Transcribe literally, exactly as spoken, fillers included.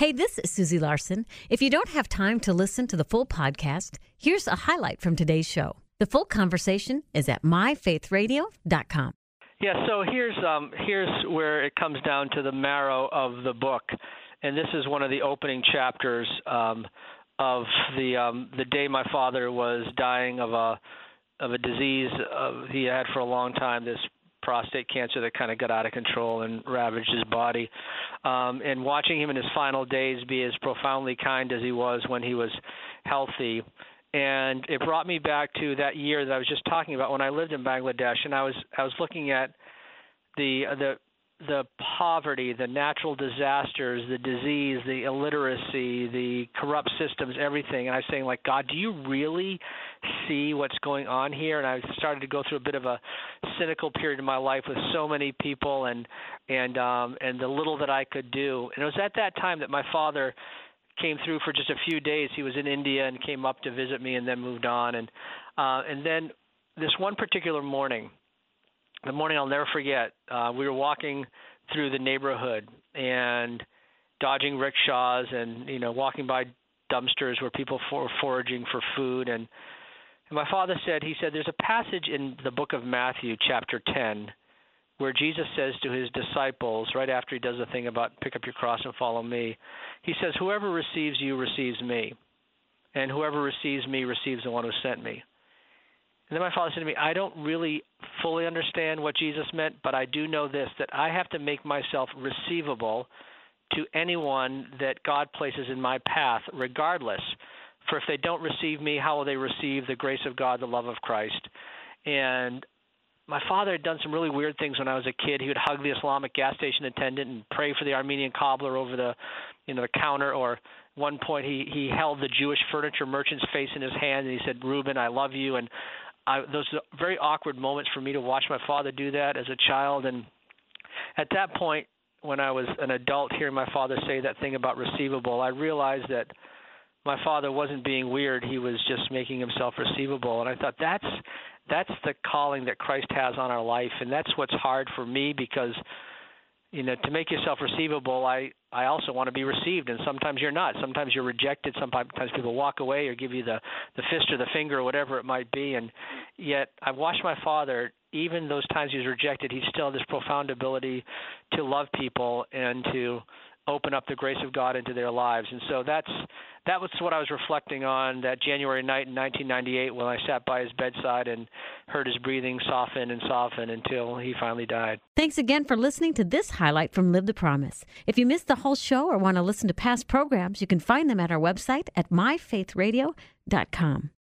Hey, this is Susie Larson. If you don't have time to listen to the full podcast, here's a highlight from today's show. The full conversation is at my faith radio dot com. Yeah, so here's um, here's where it comes down to the marrow of the book, and this is one of the opening chapters um, of the um, the day my father was dying of a of a disease uh, he had for a long time. This prostate cancer that kind of got out of control and ravaged his body. Um, and watching him in his final days be as profoundly kind as he was when he was healthy. And it brought me back to that year that I was just talking about when I lived in Bangladesh, and I was I was looking at the the the poverty, the natural disasters, the disease, the illiteracy, the corrupt systems, everything. And I was saying, like, God, do you really see what's going on here? And I started to go through a bit of a cynical period in my life with so many people and and um, and the little that I could do. And it was at that time that my father came through for just a few days. He was in India and came up to visit me and then moved on. And uh, and then this one particular morning, the morning I'll never forget, uh, we were walking through the neighborhood and dodging rickshaws and, you know, walking by dumpsters where people were foraging for food. And, and my father said, he said, there's a passage in the book of Matthew, chapter ten, where Jesus says to his disciples, right after he does the thing about pick up your cross and follow me, he says, whoever receives you receives me, and whoever receives me receives the one who sent me. And then my father said to me, I don't really fully understand what Jesus meant, but I do know this, that I have to make myself receivable to anyone that God places in my path, regardless. For if they don't receive me, how will they receive the grace of God, the love of Christ? And my father had done some really weird things when I was a kid. He would hug the Islamic gas station attendant and pray for the Armenian cobbler over the, you know, the counter. Or one point he, he held the Jewish furniture merchant's face in his hand, and he said, Reuben, I love you. And I, those are very awkward moments for me to watch my father do that as a child. And at that point, when I was an adult hearing my father say that thing about receivable, I realized that my father wasn't being weird. He was just making himself receivable. And I thought that's that's the calling that Christ has on our life. And that's what's hard for me because, you know, to make yourself receivable, I, I also want to be received. And sometimes you're not. Sometimes you're rejected. Sometimes people walk away or give you the, the fist or the finger or whatever it might be. And yet I've watched my father, even those times he was rejected, he still had this profound ability to love people and to open up the grace of God into their lives. And so that's that was what I was reflecting on that January night in nineteen ninety-eight when I sat by his bedside and heard his breathing soften and soften until he finally died. Thanks again for listening to this highlight from Live the Promise. If you missed the whole show or want to listen to past programs, you can find them at our website at my faith radio dot com.